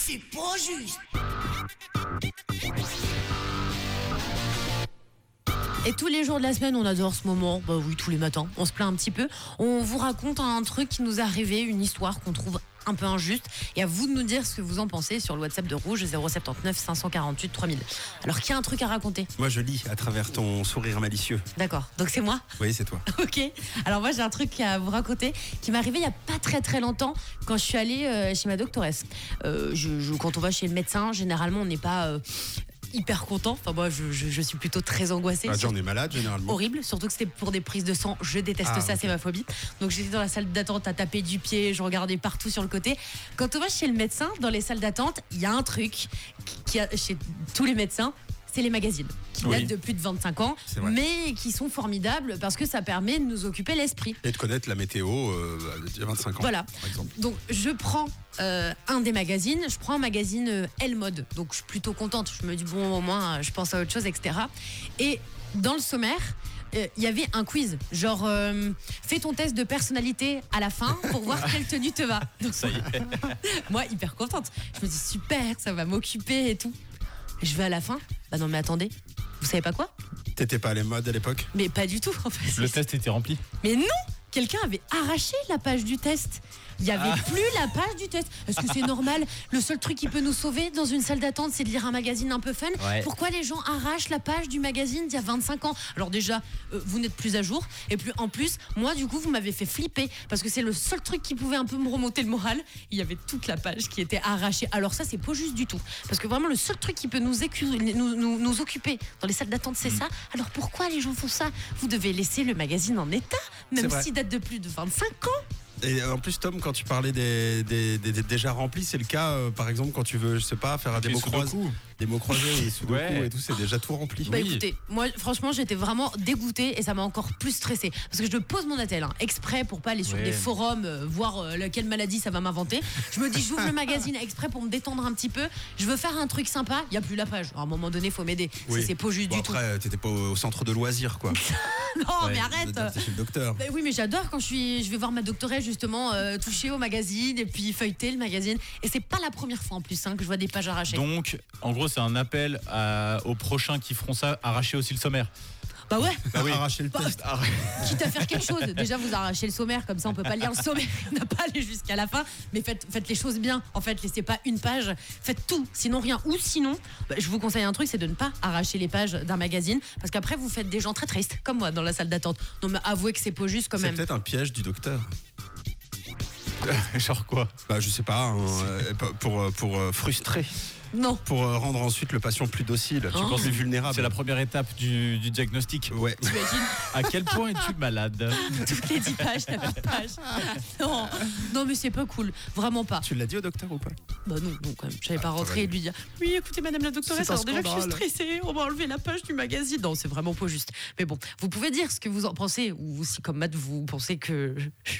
C'est pas juste. Et tous les jours de la semaine, on adore ce moment. Bah oui, tous les matins, on se plaint un petit peu. On vous raconte un truc qui nous est arrivé, une histoire qu'on trouve un peu injuste. Et à vous de nous dire ce que vous en pensez sur le WhatsApp de Rouge 079 548 3000. Alors, qui a un truc à raconter ? Moi, je lis à travers ton sourire malicieux. D'accord, donc c'est moi ? Oui, c'est toi. Ok, alors moi j'ai un truc à vous raconter qui m'est arrivé il n'y a pas très très longtemps quand je suis allée chez ma doctoresse. Quand on va chez le médecin, généralement on n'est pas hyper content. Enfin moi je suis plutôt très angoissée. Déjà, on est malade généralement. Horrible, surtout que c'était pour des prises de sang. Je déteste ça, ok. c'est ma phobie. Donc j'étais dans la salle d'attente à taper du pied, je regardais partout sur le côté. Quand on va chez le médecin, dans les salles d'attente, il y a un truc qui a chez tous les médecins. C'est les magazines qui datent de plus de 25 ans, mais qui sont formidables parce que ça permet de nous occuper l'esprit. Et de connaître la météo il y a 25 ans, voilà. par exemple. Donc je prends un des magazines, je prends un magazine Elle Mode. Donc je suis plutôt contente, je me dis bon au moins je pense à autre chose, etc. Et dans le sommaire, il y avait un quiz, genre fais ton test de personnalité à la fin pour voir quelle tenue te va. Donc, Ça y est. moi hyper contente, je me dis super, ça va m'occuper et tout. Je vais à la fin, bah non mais attendez, vous savez pas quoi ? T'étais pas à les modes à l'époque ? Mais pas du tout en fait. Le test était rempli. Mais non, quelqu'un avait arraché la page du test. Il n'y avait plus la page du test. Est-ce que c'est normal ? Le seul truc qui peut nous sauver dans une salle d'attente, c'est de lire un magazine un peu fun. Ouais. Pourquoi les gens arrachent la page du magazine d'il y a 25 ans ? Alors déjà, vous n'êtes plus à jour. Et puis en plus, moi du coup, vous m'avez fait flipper. Parce que c'est le seul truc qui pouvait un peu me remonter le moral. Il y avait toute la page qui était arrachée. Alors ça, c'est pas juste du tout. Parce que vraiment, le seul truc qui peut nous occuper dans les salles d'attente, c'est ça. Alors pourquoi les gens font ça ? Vous devez laisser le magazine en état, même s'il date de plus de 25 ans. Et en plus, Tom, quand tu parlais des déjà remplis, c'est le cas, par exemple, quand tu veux, je sais pas, faire des mots croisés, et sudoku et tout, c'est déjà tout rempli. Bah écoutez, moi franchement j'étais vraiment dégoûtée et ça m'a encore plus stressée parce que je pose mon attel exprès pour pas aller sur des forums voir quelle maladie ça va m'inventer. Je me dis j'ouvre le magazine exprès pour me détendre un petit peu. Je veux faire un truc sympa, il y a plus la page. Alors, à un moment donné faut m'aider. C'est pas juste du tout. Après t'étais pas au centre de loisirs quoi. Non mais arrête. T'es chez le docteur. Bah oui mais j'adore quand je vais voir ma doctoresse justement toucher au magazine et puis feuilleter le magazine et c'est pas la première fois en plus que je vois des pages arrachées. Donc, en gros, c'est un appel aux prochains qui feront ça, arracher aussi le sommaire. Bah ouais. Arracher le test. Quitte à faire quelque chose. Déjà, vous arrachez le sommaire, comme ça on peut pas lire le sommaire, on n'a pas aller jusqu'à la fin. Mais faites les choses bien. En fait, laissez pas une page, faites tout, sinon rien. Ou sinon, je vous conseille un truc, c'est de ne pas arracher les pages d'un magazine, parce qu'après vous faites des gens très tristes, comme moi dans la salle d'attente. Non mais avouez que c'est pas juste quand même. C'est peut-être un piège du docteur. Genre quoi ? Bah je sais pas, pour frustrer. Non. Pour rendre ensuite le patient plus docile, plus vulnérable. C'est la première étape du diagnostic. Ouais. T'imagines ? À quel point es-tu malade ? Toutes les 10 pages, t'as pas de page. Non mais c'est pas cool, vraiment pas. Tu l'as dit au docteur ou pas ? Bah non quand même. J'allais pas rentrer et lui dire oui écoutez madame la doctoresse, alors déjà que je suis stressée, on va enlever la page du magazine. Non c'est vraiment pas juste. Mais bon, vous pouvez dire ce que vous en pensez, ou si comme Matt vous pensez que je